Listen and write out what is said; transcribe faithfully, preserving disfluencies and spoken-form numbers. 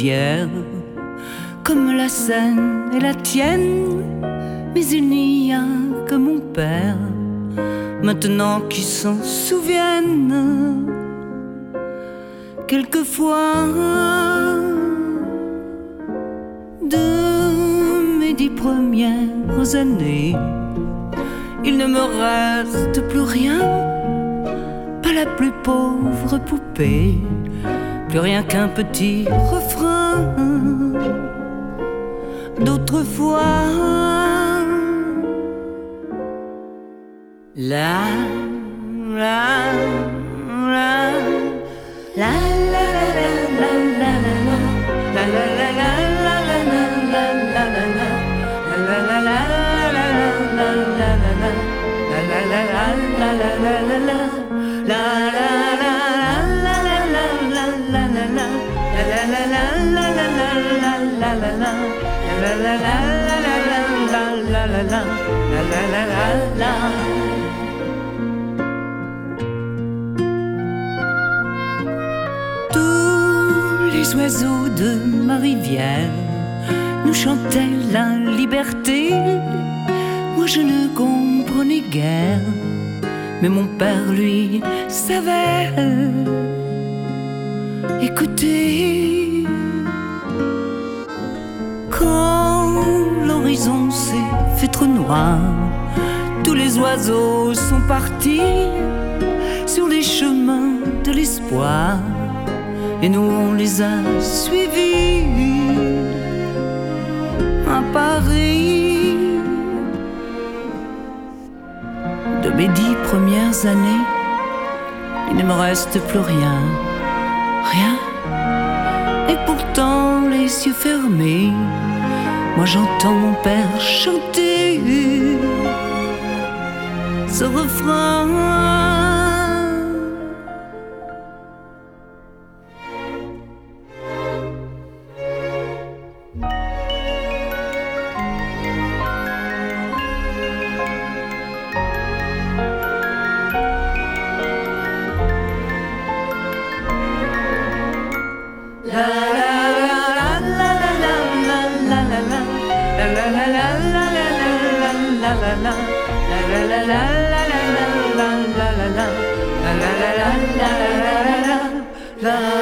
rivière, comme la Seine et la tienne. Mais il n'y a que mon père, maintenant qui s'en souvienne. Quelquefois, de mes dix premières années, il ne me reste plus rien, pas la plus pauvre poupée, plus rien qu'un petit refrain d'autrefois. La la la la la la la la tous les oiseaux de ma rivière nous chantaient la liberté. Moi je ne comprenais guère, mais mon père lui savait. Écoutez, quand l'horizon s'est fait trop noir, tous les oiseaux sont partis sur les chemins de l'espoir, et nous on les a suivis à Paris. De mes dix premières années, il ne me reste plus rien, rien. Et pourtant les yeux fermés, moi j'entends mon père chanter ce refrain. La